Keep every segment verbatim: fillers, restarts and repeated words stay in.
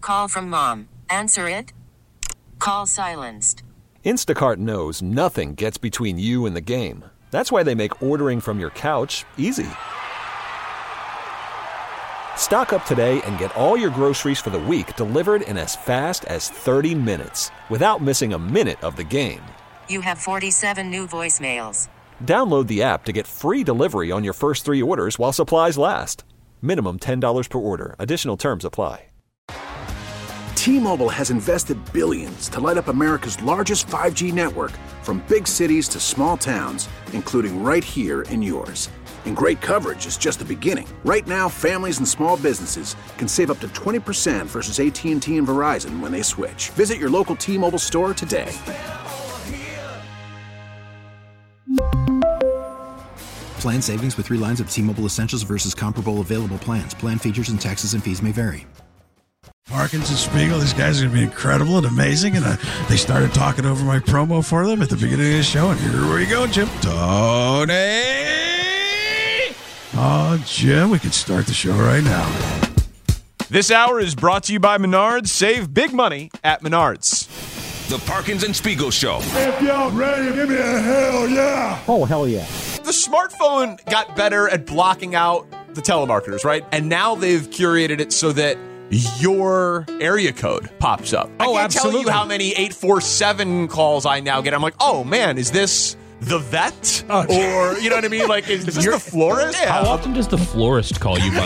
Call from mom. Answer it. Call silenced. Instacart knows nothing gets between you and the game. That's why they make ordering from your couch easy. Stock up today and get all your groceries for the week delivered in as fast as thirty minutes without missing a minute of the game. You have forty-seven new voicemails. Download the app to get free delivery on your first three orders while supplies last. Minimum ten dollars per order. Additional terms apply. T-Mobile has invested billions to light up America's largest five G network, from big cities to small towns, including right here in yours. And great coverage is just the beginning. Right now, families and small businesses can save up to twenty percent versus A T and T and Verizon when they switch. Visit your local T-Mobile store today. Plan savings with three lines of T-Mobile Essentials versus comparable available plans. Plan features and taxes and fees may vary. Parkins and Spiegel, these guys are going to be incredible and amazing. And uh, they started talking over my promo for them at the beginning of the show. And here we go, Jim. Tony! Oh, Jim, we could start the show right now. This hour is brought to you by Menards. Save big money at Menards. The Parkins and Spiegel Show. If y'all ready, give me a hell yeah. Oh, hell yeah. The smartphone got better at blocking out the telemarketers, right? And now they've curated it so that your area code pops up. Oh, I can't absolutely. tell you how many eight four seven calls I now get. I'm like, oh, man, is this the vet? Oh, or, you know what I mean? Like, is, is this the florist? Yeah. How often does the florist call you, by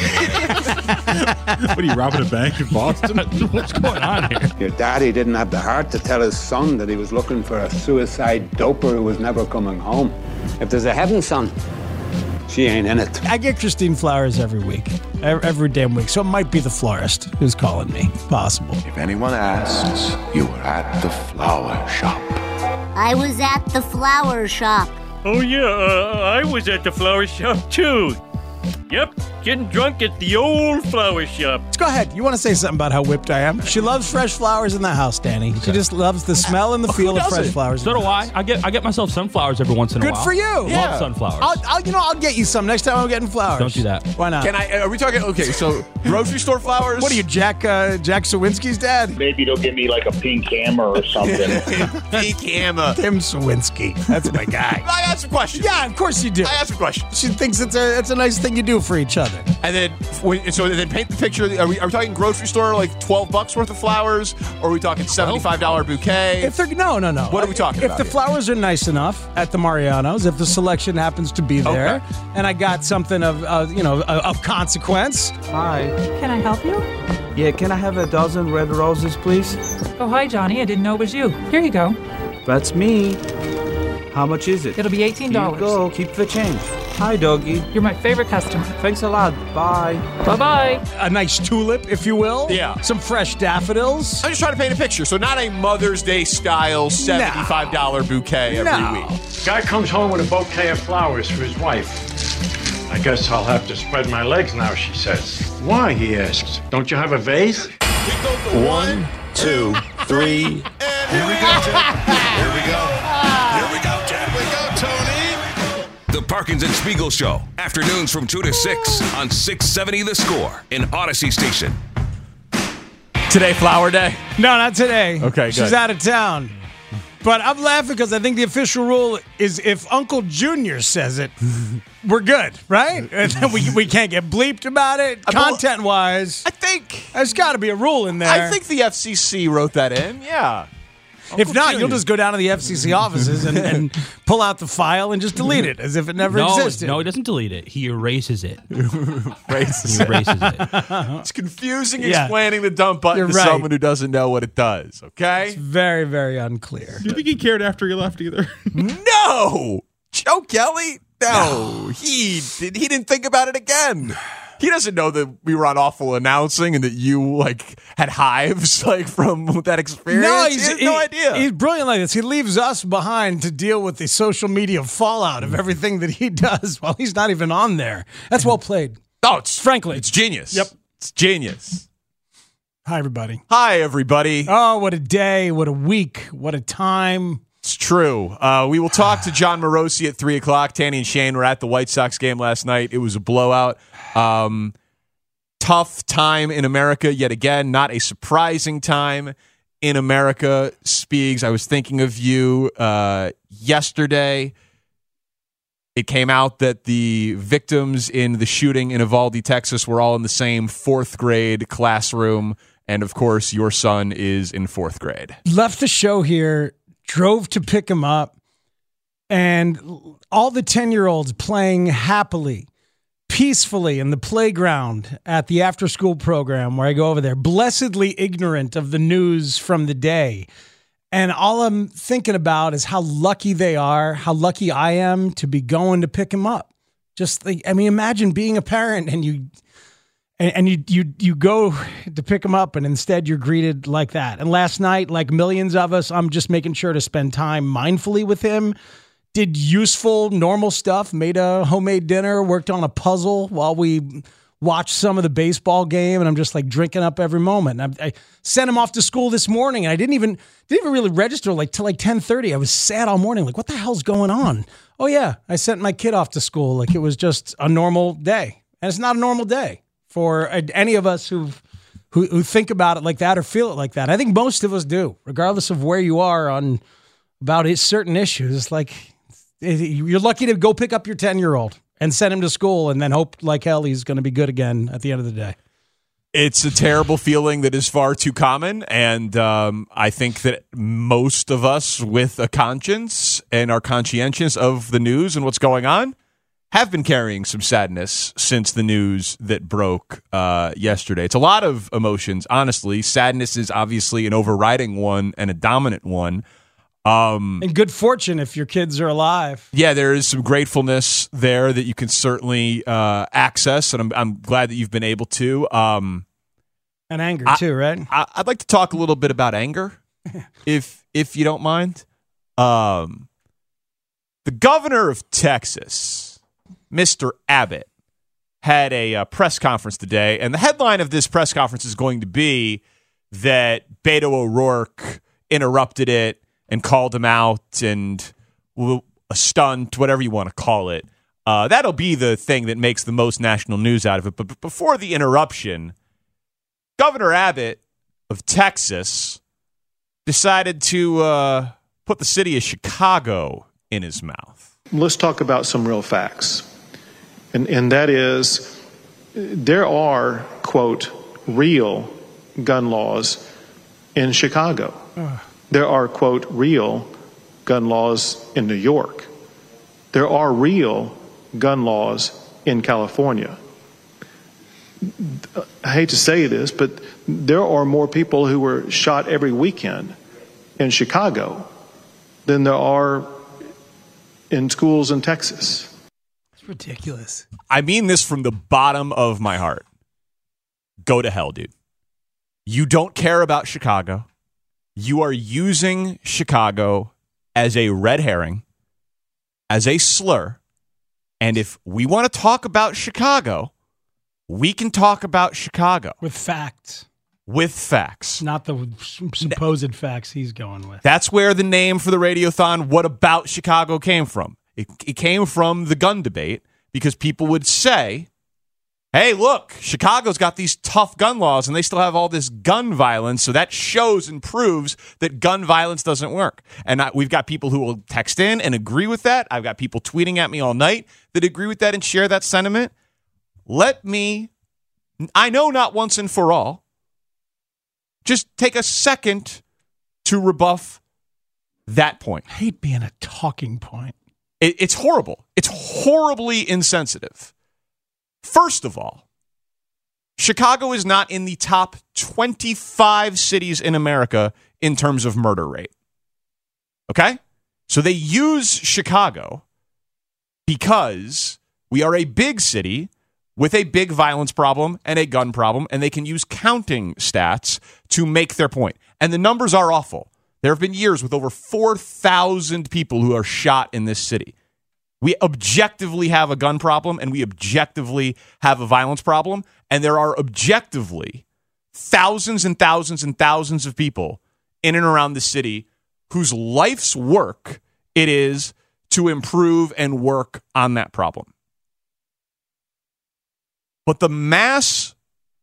the way? What are you, robbing a bank in Boston? What's going on here? Your daddy didn't have the heart to tell his son that he was looking for a suicide doper who was never coming home. If there's a heaven, son, she ain't in it. I get Christine flowers every week, every, every damn week. So it might be the florist who's calling me. Possible. If anyone asks, you were at the flower shop. I was at the flower shop. Oh, yeah, uh, I was at the flower shop, too. Yep, getting drunk at the old flower shop. Let's go ahead. You want to say something about how whipped I am? She loves fresh flowers in the house, Danny. She just loves the smell and the feel of fresh flowers. So do I. I get I get myself sunflowers every once in a Good while. for you. Yeah. Love sunflowers. I'll, I'll, you know, I'll get you some next time I'm getting flowers. Don't do that. Why not? Can I? Are we talking? Okay, so grocery store flowers. What are you, Jack? Uh, Jack Sawinski's dad? Maybe they'll give me like a pink hammer or something. Pink hammer. Tim Sawinski. That's my guy. I asked a question. Yeah, of course you do. I asked a question. She thinks it's a it's a nice thing you do for each other. And then, when, so then paint the picture. Are we, are we talking grocery store, like twelve bucks worth of flowers? Or are we talking seventy-five dollars bouquet? If they're no, no, no. What are we talking if about? If the here? flowers are nice enough at the Marianos, if the selection happens to be there, Okay. and I got something of, uh, you know, of, of consequence. Hi. Can I help you? Yeah, can I have a dozen red roses, please? Oh, hi, Johnny. I didn't know it was you. Here you go. That's me. How much is it? It'll be eighteen dollars. Here you go. Keep the change. Hi, doggy. You're my favorite customer. Thanks a lot. Bye. Bye-bye. A nice tulip, if you will. Yeah. Some fresh daffodils. I'm just trying to paint a picture. So not a Mother's Day style seventy-five dollars bouquet every No. week. Guy comes home with a bouquet of flowers for his wife. I guess I'll have to spread my legs now, she says. Why, he asks. Don't you have a vase? One, two, three. And here we go, Ted. Here we go. Here we go, Ted. We go, Tony. The Parkins and Spiegel Show. Afternoons from two to six on six seventy The Score in Odyssey Station. Today, Flower Day? No, not today. Okay, She's good. out of town. But I'm laughing because I think the official rule is if Uncle Junior says it, we're good, right? And then we, we can't get bleeped about it. Content-wise, I think there's got to be a rule in there. I think the F C C wrote that in. Yeah. If Uncle not, Junior. you'll just go down to the F C C offices and, and pull out the file and just delete it as if it never no, existed. No, he doesn't delete it. He erases it. Erases he erases it. It's confusing Yeah. explaining the dump button You're to right. someone who doesn't know what it does, okay? It's very, very unclear. Do you think he cared after he left either? No! Joe Kelly? No. He, did, he didn't think about it again. He doesn't know that we were on awful announcing and that you, like, had hives, like, from that experience. No, he he's, has no he- idea. He's brilliant like this. He leaves us behind to deal with the social media fallout of everything that he does while he's not even on there. That's well played. Oh, it's frankly, it's genius. Yep. It's genius. Hi, everybody. Hi, everybody. Oh, what a day. What a week. What a time. It's true. Uh, we will talk to John Morosi at three o'clock. Tanny and Shane were at the White Sox game last night. It was a blowout. Um, tough time in America yet again. Not a surprising time in America. Speaks, I was thinking of you uh, yesterday. It came out that the victims in the shooting in Uvalde, Texas, were all in the same fourth grade classroom. And, of course, your son is in fourth grade. Left the show here, drove to pick him up, and all the ten-year-olds playing happily, peacefully in the playground at the after-school program where I go over there, blessedly ignorant of the news from the day. And all I'm thinking about is how lucky they are, how lucky I am to be going to pick him up. Just, like, I mean, imagine being a parent and you and, and you you you go to pick him up and instead you're greeted like that. And last night, like millions of us, I'm just making sure to spend time mindfully with him. Did useful, normal stuff, made a homemade dinner, worked on a puzzle while we watched some of the baseball game, and I'm just like drinking up every moment. And I, I sent him off to school this morning, and I didn't even didn't even really register like till like ten thirty. I was sad all morning, like what the hell's going on? Oh yeah, I sent my kid off to school like it was just a normal day, and it's not a normal day for any of us who who who think about it like that or feel it like that. I think most of us do, regardless of where you are on about certain issues. Like you're lucky to go pick up your ten-year-old and send him to school and then hope like hell he's going to be good again at the end of the day. It's a terrible feeling that is far too common, and um, I think that most of us with a conscience and are conscientious of the news and what's going on have been carrying some sadness since the news that broke uh, yesterday. It's a lot of emotions, honestly. Sadness is obviously an overriding one and a dominant one. Um, and good fortune if your kids are alive. Yeah, there is some gratefulness there that you can certainly uh, access, and I'm, I'm glad that you've been able to. Um, and anger I, too, right? I, I'd like to talk a little bit about anger, if if you don't mind. Um, the governor of Texas, Mister Abbott, had a uh, press conference today, and the headline of this press conference is going to be that Beto O'Rourke interrupted it and called him out and a stunt, whatever you want to call it. Uh, that'll be the thing that makes the most national news out of it. But, but before the interruption, Governor Abbott of Texas decided to uh, put the city of Chicago in his mouth. Let's talk about some real facts. And, and that is, there are, quote, real gun laws in Chicago. Uh. There are, quote, real gun laws in New York. There are real gun laws in California. I hate to say this, but there are more people who were shot every weekend in Chicago than there are in schools in Texas. It's ridiculous. I mean this from the bottom of my heart. Go to hell, dude. You don't care about Chicago. You are using Chicago as a red herring, as a slur. And if we want to talk about Chicago, we can talk about Chicago. With facts. With facts. Not the supposed facts he's going with. That's where the name for the Radiothon, What About Chicago, came from. It, it came from the gun debate because people would say, hey, look, Chicago's got these tough gun laws and they still have all this gun violence. So that shows and proves that gun violence doesn't work. And I, we've got people who will text in and agree with that. I've got people tweeting at me all night that agree with that and share that sentiment. Let me, I know not once and for all, just take a second to rebuff that point. I hate being a talking point. It, it's horrible. It's horribly insensitive. First of all, Chicago is not in the top twenty-five cities in America in terms of murder rate. Okay? So they use Chicago because we are a big city with a big violence problem and a gun problem, and they can use counting stats to make their point. And the numbers are awful. There have been years with over four thousand people who are shot in this city. We objectively have a gun problem, and we objectively have a violence problem, and there are objectively thousands and thousands and thousands of people in and around the city whose life's work it is to improve and work on that problem. But the mass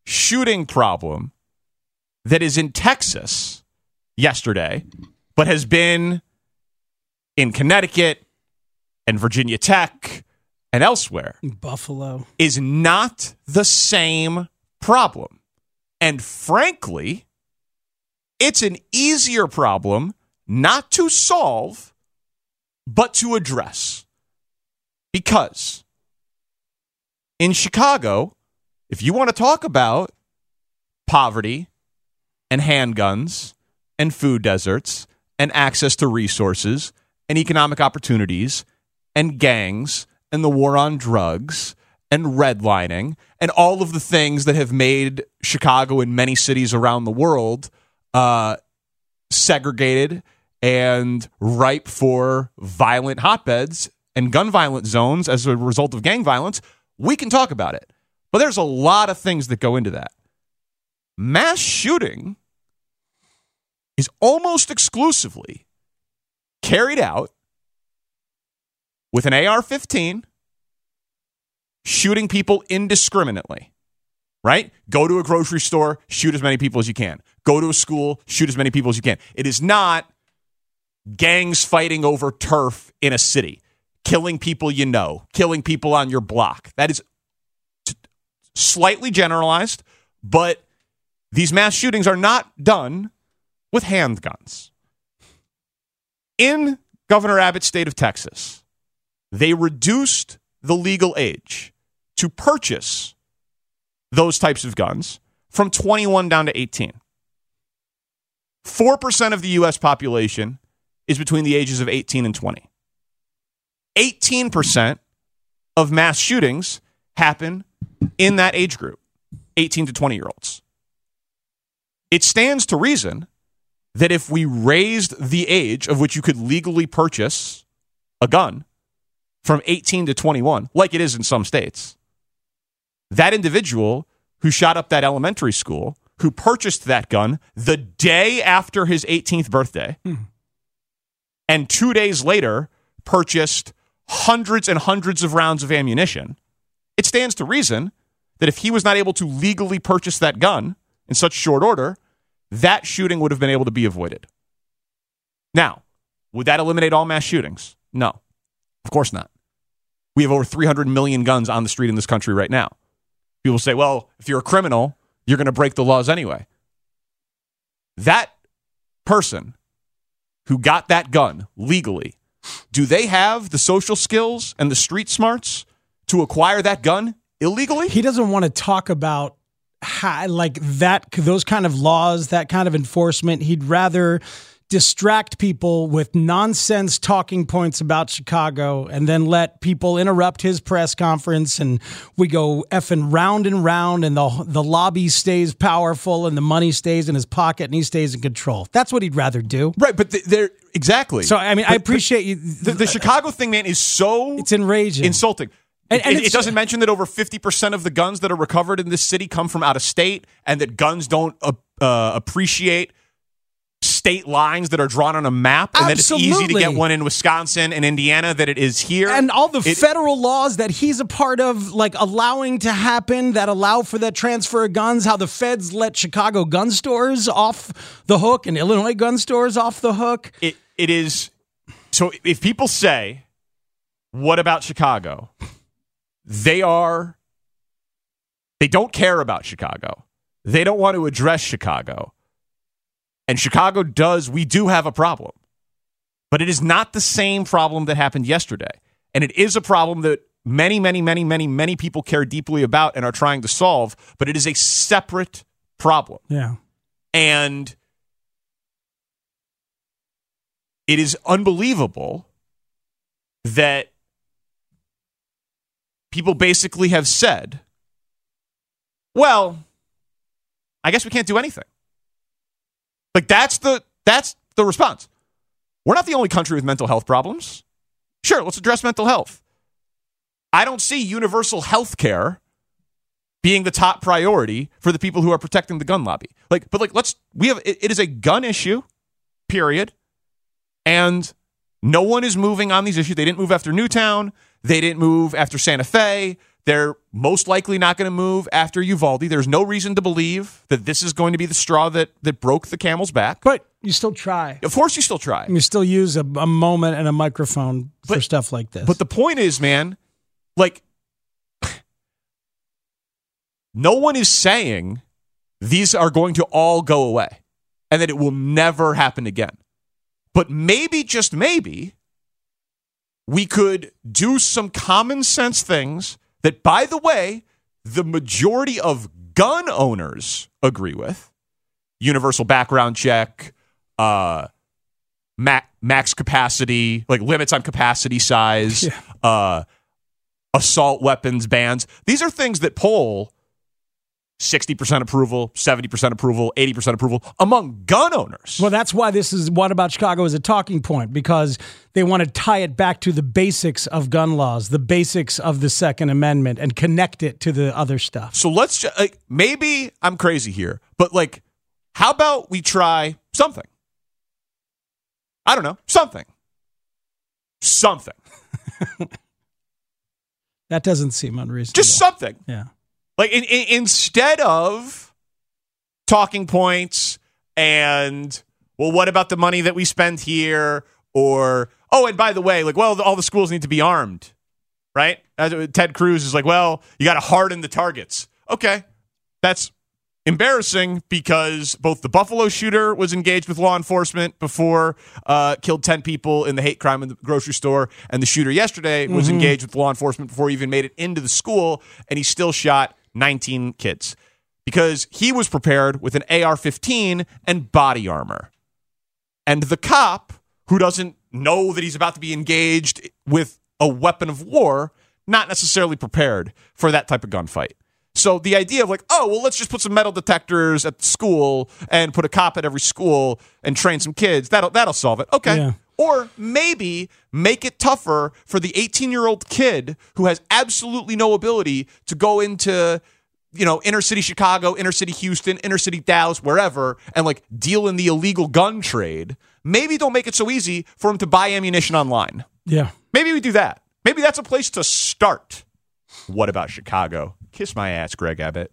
shooting problem that is in Texas yesterday, but has been in Connecticut and Virginia Tech and elsewhere, Buffalo, is not the same problem. And frankly, it's an easier problem not to solve, but to address. Because in Chicago, if you want to talk about poverty and handguns and food deserts and access to resources and economic opportunities and gangs and the war on drugs and redlining and all of the things that have made Chicago and many cities around the world uh, segregated and ripe for violent hotbeds and gun violent zones as a result of gang violence, we can talk about it. But there's a lot of things that go into that. Mass shooting is almost exclusively carried out with an A R fifteen, shooting people indiscriminately, right? Go to a grocery store, shoot as many people as you can. Go to a school, shoot as many people as you can. It is not gangs fighting over turf in a city, killing people you know, killing people on your block. That is t- slightly generalized, but these mass shootings are not done with handguns. In Governor Abbott's state of Texas, they reduced the legal age to purchase those types of guns from twenty-one down to eighteen. four percent of the U S population is between the ages of eighteen and twenty. eighteen percent of mass shootings happen in that age group, eighteen to twenty-year-olds. It stands to reason that if we raised the age of which you could legally purchase a gun from eighteen to twenty-one, like it is in some states, that individual who shot up that elementary school, who purchased that gun the day after his eighteenth birthday, hmm. and two days later purchased hundreds and hundreds of rounds of ammunition, it stands to reason that if he was not able to legally purchase that gun in such short order, that shooting would have been able to be avoided. Now, would that eliminate all mass shootings? No, of course not. We have over three hundred million guns on the street in this country right now. People say, well, if you're a criminal, you're going to break the laws anyway. That person who got that gun legally, do they have the social skills and the street smarts to acquire that gun illegally? He doesn't want to talk about how, like that, those kind of laws, that kind of enforcement. He'd rather distract people with nonsense talking points about Chicago and then let people interrupt his press conference, and we go effing round and round, and the the lobby stays powerful and the money stays in his pocket and he stays in control. That's what he'd rather do. Right, but they're exactly. So I mean, but, I appreciate you. The, the Chicago thing, man, is so it's enraging, insulting. And, and it, it doesn't mention that over fifty percent of the guns that are recovered in this city come from out of state, and that guns don't uh, uh, appreciate state lines that are drawn on a map, and Absolutely. that it's easy to get one in Wisconsin and Indiana that it is here. And all the it, federal laws that he's a part of, like allowing to happen, that allow for that transfer of guns, how the feds let Chicago gun stores off the hook and Illinois gun stores off the hook. It It is. So if people say, what about Chicago? They are, they don't care about Chicago. They don't want to address Chicago. And Chicago does, we do have a problem. But it is not the same problem that happened yesterday. And it is a problem that many, many, many, many, many people care deeply about and are trying to solve. But it is a separate problem. Yeah. And it is unbelievable that people basically have said, well, I guess we can't do anything. Like, that's the that's the response. We're not the only country with mental health problems. Sure, let's address mental health. I don't see universal health care being the top priority for the people who are protecting the gun lobby. Like, but like, let's we have it, it is a gun issue, period. And no one is moving on these issues. They didn't move after Newtown. They didn't move after Santa Fe. They're most likely not going to move after Uvalde. There's no reason to believe that this is going to be the straw that, that broke the camel's back. But you still try. Of course you still try. You still use a, a moment and a microphone but, for stuff like this. But the point is, man, like, no one is saying these are going to all go away and that it will never happen again. But maybe, just maybe, we could do some common sense things that, by the way, the majority of gun owners agree with. Universal background check, uh, ma- max capacity, like limits on capacity size, yeah. uh, assault weapons bans. These are things that poll sixty percent approval, seventy percent approval, eighty percent approval among gun owners. Well, that's why this is What About Chicago is a talking point, because they want to tie it back to the basics of gun laws, the basics of the Second Amendment, and connect it to the other stuff. So let's just, like, maybe I'm crazy here, but like, how about we try something? I don't know, something. Something. That doesn't seem unreasonable. Just something. Yeah. Like, in, in, instead of talking points and, well, what about the money that we spend here? Or, oh, and by the way, like, well, all the schools need to be armed, right? Ted Cruz is like, well, you got to harden the targets. Okay, that's embarrassing because both the Buffalo shooter was engaged with law enforcement before, uh, killed ten people in the hate crime in the grocery store, and the shooter yesterday was mm-hmm. engaged with law enforcement before he even made it into the school, and he still shot nineteen kids because he was prepared with an A R fifteen and body armor. And the cop, who doesn't know that he's about to be engaged with a weapon of war, not necessarily prepared for that type of gunfight. So the idea of like, oh, well, let's just put some metal detectors at the school and put a cop at every school and train some kids, that'll that'll solve it. Okay. Yeah. Or maybe make it tougher for the eighteen-year-old kid who has absolutely no ability to go into, you know, inner city Chicago, inner city Houston, inner city Dallas, wherever, and like deal in the illegal gun trade. Maybe don't make it so easy for him to buy ammunition online. Yeah. Maybe we do that. Maybe that's a place to start. What about Chicago? Kiss my ass, Greg Abbott.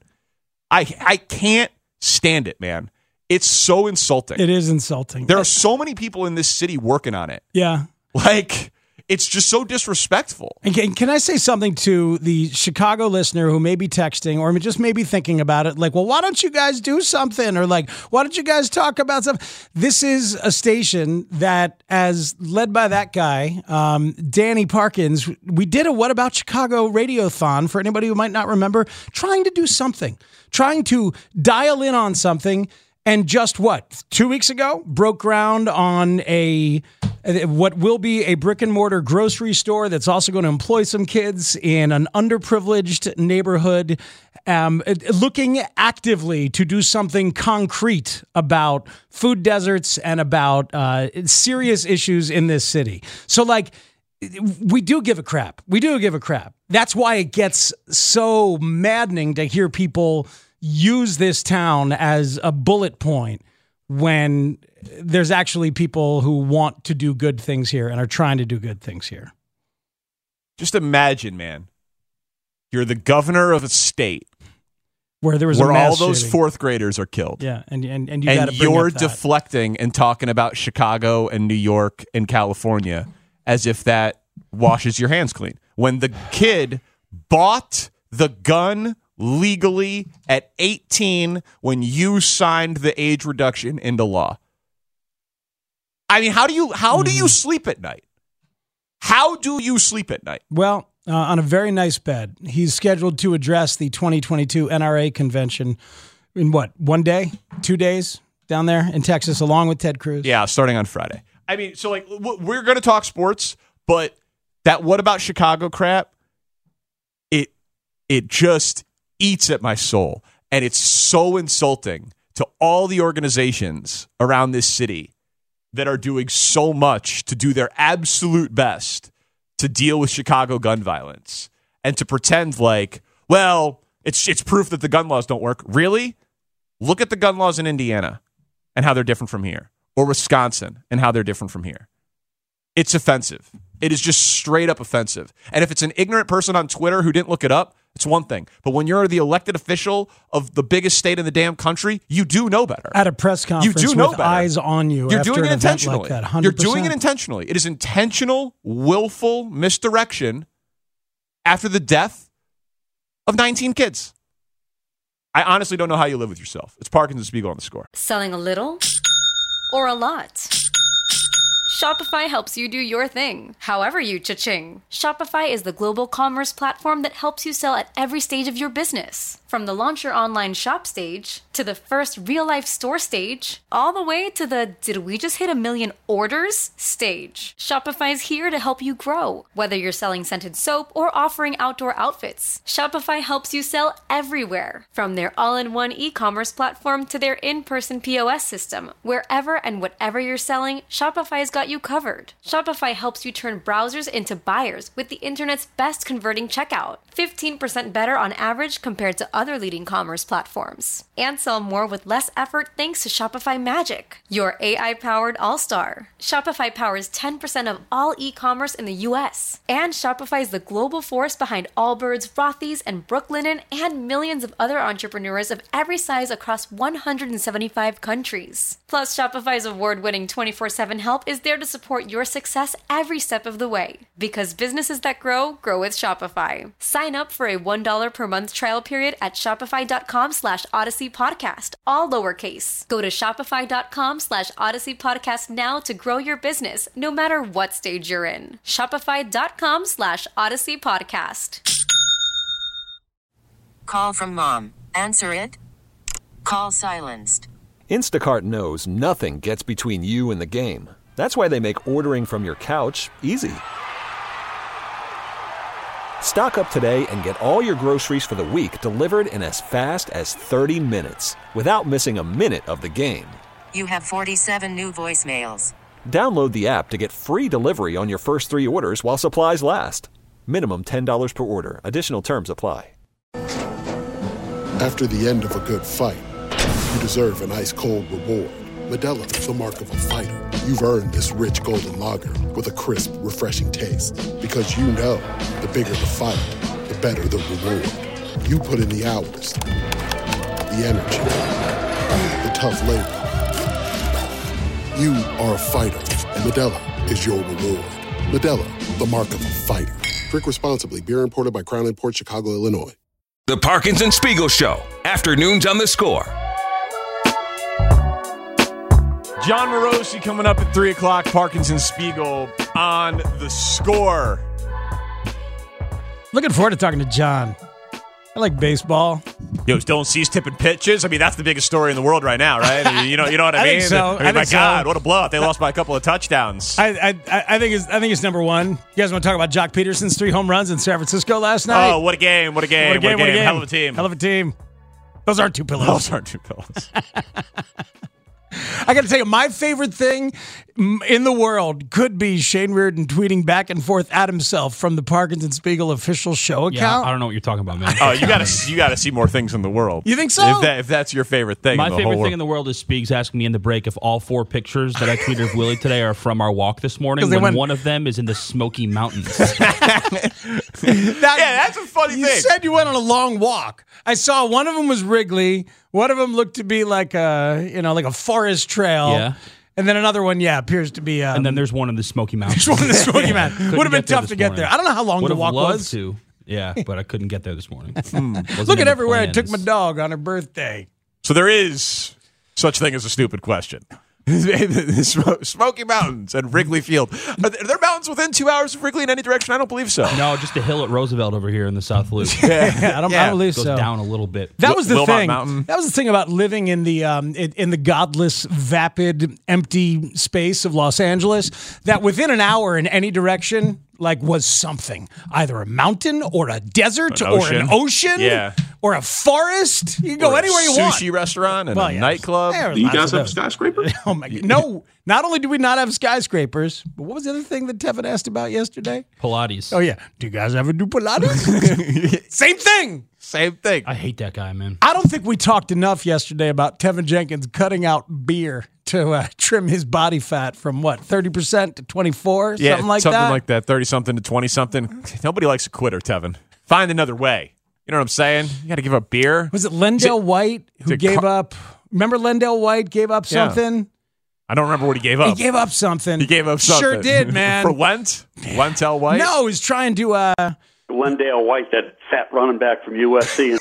I I can't stand it, man. It's so insulting. It is insulting. There are so many people in this city working on it. Yeah. Like, it's just so disrespectful. And can, can I say something to the Chicago listener who may be texting or just maybe thinking about it? Like, well, why don't you guys do something? Or like, why don't you guys talk about stuff? This is a station that, as led by that guy, um, Danny Parkins, we did a What About Chicago radiothon for anybody who might not remember, trying to do something, trying to dial in on something. And just what, two weeks ago, broke ground on a what will be a brick and mortar grocery store that's also going to employ some kids in an underprivileged neighborhood, um, looking actively to do something concrete about food deserts and about uh, serious issues in this city. So, like, we do give a crap. We do give a crap. That's why it gets so maddening to hear people use this town as a bullet point when there's actually people who want to do good things here and are trying to do good things here. Just imagine, man, you're the governor of a state where there was where a mass all those shooting. fourth graders are killed. Yeah, and and and you and got to bring you're up that. deflecting and talking about Chicago and New York and California as if that washes your hands clean. When the kid bought the gun legally at eighteen when you signed the age reduction into law. I mean, how do you how do you sleep at night? How do you sleep at night? Well, uh, on a very nice bed. He's scheduled to address the twenty twenty-two N R A convention in what, one day, two days down there in Texas, along with Ted Cruz. Yeah, starting on Friday. I mean, so like we're going to talk sports, but that What About Chicago crap, it it just eats at my soul. And it's so insulting to all the organizations around this city that are doing so much to do their absolute best to deal with Chicago gun violence and to pretend like, well, it's it's proof that the gun laws don't work. Really? Look at the gun laws in Indiana and how they're different from here, or Wisconsin and how they're different from here. It's offensive. It is just straight up offensive. And if it's an ignorant person on Twitter who didn't look it up, it's one thing. But when you're the elected official of the biggest state in the damn country, you do know better. At a press conference you do know with better. eyes on you. You're after doing an it event intentionally. Like that, one hundred You're percent. doing it intentionally. It is intentional, willful misdirection after the death of nineteen kids. I honestly don't know how you live with yourself. It's Parkins and Spiegel on The Score. Selling a little or a lot? Shopify helps you do your thing, however you cha-ching. Shopify is the global commerce platform that helps you sell at every stage of your business. From the launch your online shop stage, to the first real-life store stage, all the way to the did we just hit a million orders stage. Shopify's here to help you grow. Whether you're selling scented soap or offering outdoor outfits, Shopify helps you sell everywhere. From their all-in-one e-commerce platform to their in-person P O S system, wherever and whatever you're selling, Shopify's got you covered. Shopify helps you turn browsers into buyers with the internet's best converting checkout. fifteen percent better on average compared to other leading commerce platforms. And sell more with less effort thanks to Shopify Magic, your A I-powered all-star. Shopify powers ten percent of all e-commerce in the U S. And Shopify is the global force behind Allbirds, Rothy's, and Brooklinen, and millions of other entrepreneurs of every size across one hundred seventy-five countries. Plus, Shopify's award-winning twenty-four seven help is there to support your success every step of the way. Because businesses that grow, grow with Shopify. Sign up for a one dollar per month trial period at shopify.com slash Odyssey Podcast, all lowercase. Go to shopify.com slash Odyssey Podcast now to grow your business, no matter what stage you're in. Shopify.com slash Odyssey Podcast. Call from mom. Answer it. Call silenced. Instacart knows nothing gets between you and the game. That's why they make ordering from your couch easy. Stock up today and get all your groceries for the week delivered in as fast as thirty minutes without missing a minute of the game. You have forty-seven new voicemails. Download the app to get free delivery on your first three orders while supplies last. Minimum ten dollars per order. Additional terms apply. After the end of a good fight, you deserve an ice-cold reward. Modelo is the mark of a fighter. You've earned this rich golden lager with a crisp, refreshing taste. Because you know, the bigger the fight, the better the reward. You put in the hours, the energy, the tough labor. You are a fighter, and Modelo is your reward. Modelo, the mark of a fighter. Drink responsibly. Beer imported by Crown Imports, Chicago, Illinois. The Parkins and Spiegel Show. Afternoons on The Score. John Morosi coming up at three o'clock. Parkins and Spiegel on The Score. Looking forward to talking to John. I like baseball. Yo, Dylan Cease tipping pitches. I mean, that's the biggest story in the world right now, right? You know, you know what I, I mean? think so. I mean, I my think so. God, what a blowout! They lost by a couple of touchdowns. I, I I think it's I think it's number one. You guys want to talk about Jock Peterson's three home runs in San Francisco last night? Oh, what a game! What a game! What a game! What a game! Hell of a team! Hell of a team. Those aren't two pillows. Those aren't two pillows. I got to tell you, my favorite thing in the world could be Shane Reardon tweeting back and forth at himself from the Parkins and Spiegel official show account. Yeah, I don't know what you're talking about, man. Oh, you got to you got to see more things in the world. You think so? If, that, if that's your favorite thing, My in the favorite whole thing in the world is Spiegs asking me in the break if all four pictures that I tweeted of Willie today are from our walk this morning. When went, one of them is in the Smoky Mountains. that, yeah, that's a funny you thing. You said you went on a long walk. I saw one of them was Wrigley. One of them looked to be like a you know like a forest trail. Yeah. And then another one, yeah, appears to be. Um, and then there's one in the Smoky Mountains. There's one in the Smoky Mountains. Would have been tough to get morning. there. I don't know how long Would the have walk loved was. To. Yeah, but I couldn't get there this morning. Mm. Look at everywhere plans. I took my dog on her birthday. So there is such thing as a stupid question. Smoky Mountains and Wrigley Field. Are there, are there mountains within two hours of Wrigley in any direction? I don't believe so. No, just a hill at Roosevelt over here in the South Loop. yeah, I don't, yeah. I don't believe Goes so. down a little bit. That was the Wilmot thing. Mountain. That was the thing about living in the um, in, in the godless, vapid, empty space of Los Angeles. That within an hour in any direction, like, was something. Either a mountain or a desert an or an ocean yeah. or a forest. You can go or anywhere a you want. Sushi restaurant and well, a yeah. nightclub. Yeah, Do you guys have a skyscraper? Oh my God. No, Not only do we not have skyscrapers, but what was the other thing that Tevin asked about yesterday? Pilates. Oh, yeah. Do you guys ever do Pilates? Same thing. Same thing. I hate that guy, man. I don't think we talked enough yesterday about Tevin Jenkins cutting out beer to uh, trim his body fat from, what, thirty percent to twenty-four? Yeah, something like something that? like that, thirty-something to twenty-something. Nobody likes a quitter, Tevin. Find another way. You know what I'm saying? You got to give up beer. Was it Lendell White who gave car- up? Remember Lendell White gave up Yeah. something? I don't remember what he gave up. He gave up something. He gave up something. Sure did, man. For Lent? Lentel White? No, he's trying to... Uh, Lendale White, that fat running back from U S C.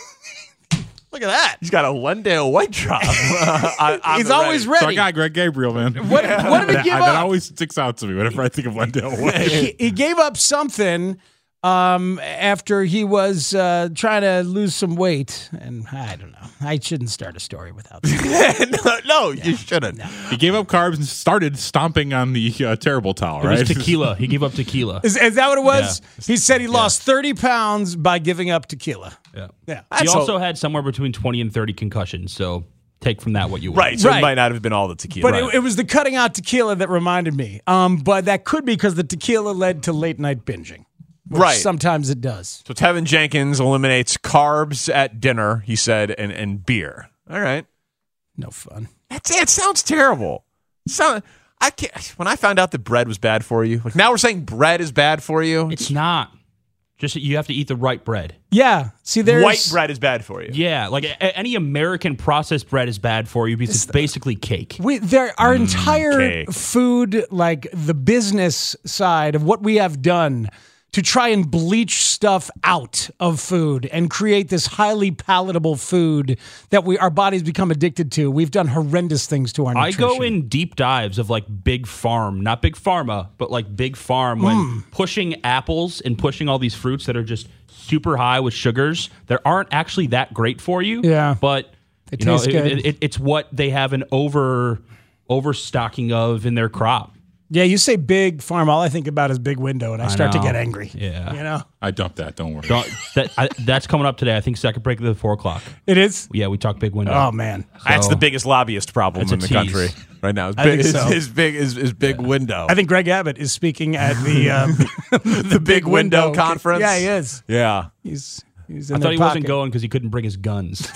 Look at that. He's got a Lendale White drop. uh, on, on He's the always It's our ready. guy, Greg Gabriel, man. What, what did he that, give that up? always sticks out to me whenever I think of Lendale White. he, he gave up something um, after he was uh, trying to lose some weight. And I don't know. I shouldn't start a story without that. no, no, you shouldn't. No. He gave up carbs and started stomping on the uh, terrible towel, It right? was tequila. He gave up tequila. Is, is that what it was? Yeah. He said he lost thirty pounds by giving up tequila. Yeah. Yeah. He That's also all- had somewhere between twenty and thirty concussions, so take from that what you will. Right, so Right. it might not have been all the tequila. But it, it was the cutting out tequila that reminded me. Um, but that could be because the tequila led to late night binging. Which Right. Sometimes it does. So Tevin Jenkins eliminates carbs at dinner, he said, and, and beer. All right. No fun. That's it. Sounds terrible. So, I can't, when I found out that bread was bad for you, like now we're saying bread is bad for you. It's not. Just you have to eat the right bread. Yeah. See, there's White bread is bad for you. Yeah, like a- any American processed bread is bad for you because it's, basically cake. We, there, our entire cake. food, like the business side of what we have done to try and bleach stuff out of food and create this highly palatable food that we our bodies become addicted to. We've done horrendous things to our I nutrition. go in deep dives of like big farm, not big pharma, but like big farm when Mm. pushing apples and pushing all these fruits that are just super high with sugars that aren't actually that great for you. Yeah. But They you know, taste it- good. it- it- it's what they have an over overstocking of in their crop. Yeah, you say big farm, all I think about is big window, and I, I start to know. get angry. Yeah. You know? I dumped that. Don't worry. Don't, that, I, that's coming up today. I think second break of the four o'clock. It is? Yeah, we talk big window. Oh, man. That's So- the biggest lobbyist problem It's in a the tease. country right now. Is I big, think is, so. is big is, is big window. I think Greg Abbott is speaking at the um, the, big window conference? Yeah, he is. Yeah. He's he's in I thought their he wasn't pocket. going because he couldn't bring his guns.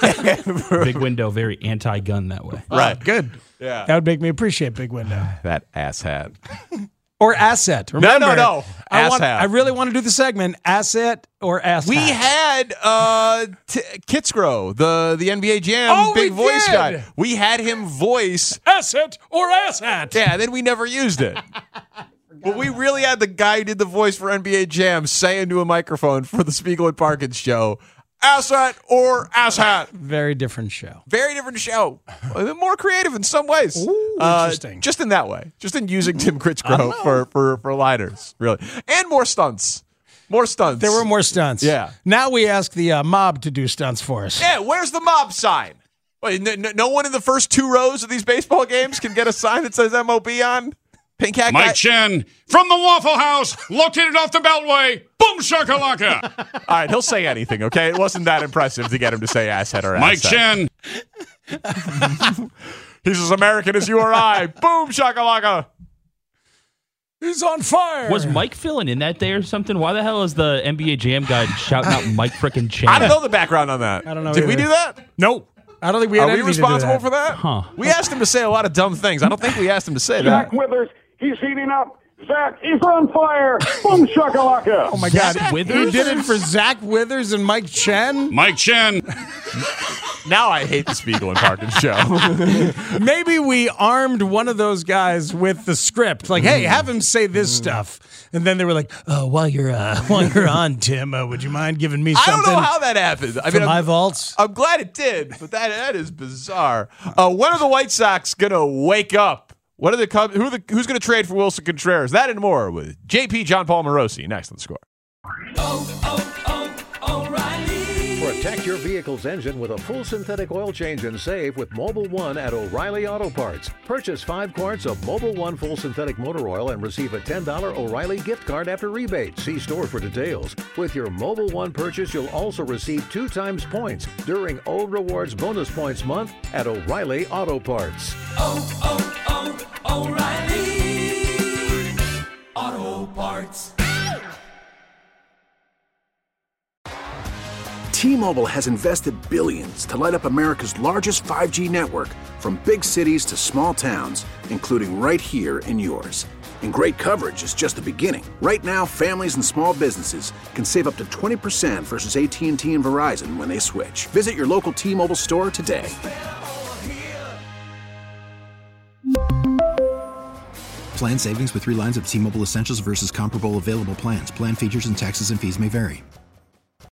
Big window, very anti-gun that way. Right. Oh, good. Yeah. That would make me appreciate big window. That asshat. Or asset. No, Remember, no, no. I, want, Asshat. I really want to do the segment asset or asset. We had uh, T- Kitzgrow, the the N B A Jam Oh, big we voice did. guy. We had him voice asset or asset. Yeah, then we never used it. But we really had the guy who did the voice for N B A Jam say into a microphone for the Spiegel and Parkins show, asset or asshat. Very different show. Very different show. More creative in some ways. Ooh, Uh, interesting. just in that way. Just in using Tim Kitzgrow for, for, for liners, really. And more stunts. More stunts. There were more stunts. Yeah. Now we ask the uh, mob to do stunts for us. Yeah, where's the mob sign? Wait, n- n- no one in the first two rows of these baseball games can get a sign that says M O B on? Pink hat guy? Mike Chen from the Waffle House, located off the Beltway. Boom shakalaka. All right, he'll say anything, okay? It wasn't that impressive to get him to say asshead or Mike asset. Chen. He's as American as you or I. Boom shakalaka. He's on fire. Was Mike filling in that day or something? Why the hell is the N B A Jam guy shouting out Mike frickin' Chen? I don't know the background on that. I don't know Did we either. do that? Nope. I don't think we had Are we anything to do responsible that. for that? Huh. We asked him to say a lot of dumb things. I don't think we asked him to say Zach that. Withers, he's heating up. Zach, he's on fire. Boom shakalaka. Oh my God! Zach He Withers? did it for Zach Withers and Mike Chen. Mike Chen. Now I hate the Spiegel and Parkins show. Maybe we armed one of those guys with the script, like, "Hey, have him say this stuff," and then they were like, "Oh, while you're uh, while you're on, Tim, uh, would you mind giving me I something?" don't know how that happened. I from mean, my I'm, vaults. I'm glad it did, but that that is bizarre. Uh, when are the White Sox gonna wake up? What are the Cubs? Who are the, who's gonna trade for Wilson Contreras? That and more with J P John Paul Morosi next on The Score. Protect your vehicle's engine with a full synthetic oil change and save with Mobile One at O'Reilly Auto Parts. Purchase five quarts of Mobile One full synthetic motor oil and receive a ten dollars O'Reilly gift card after rebate. See store for details. With your Mobile One purchase, you'll also receive two times points during O Rewards Bonus Points Month at O'Reilly Auto Parts. Oh, oh, oh, O'Reilly Auto Parts. T-Mobile has invested billions to light up America's largest five G network, from big cities to small towns, including right here in yours. And great coverage is just the beginning. Right now, families and small businesses can save up to twenty percent versus A T and T and Verizon when they switch. Visit your local T-Mobile store today. Plan savings with three lines of T-Mobile Essentials versus comparable available plans. Plan features and taxes and fees may vary.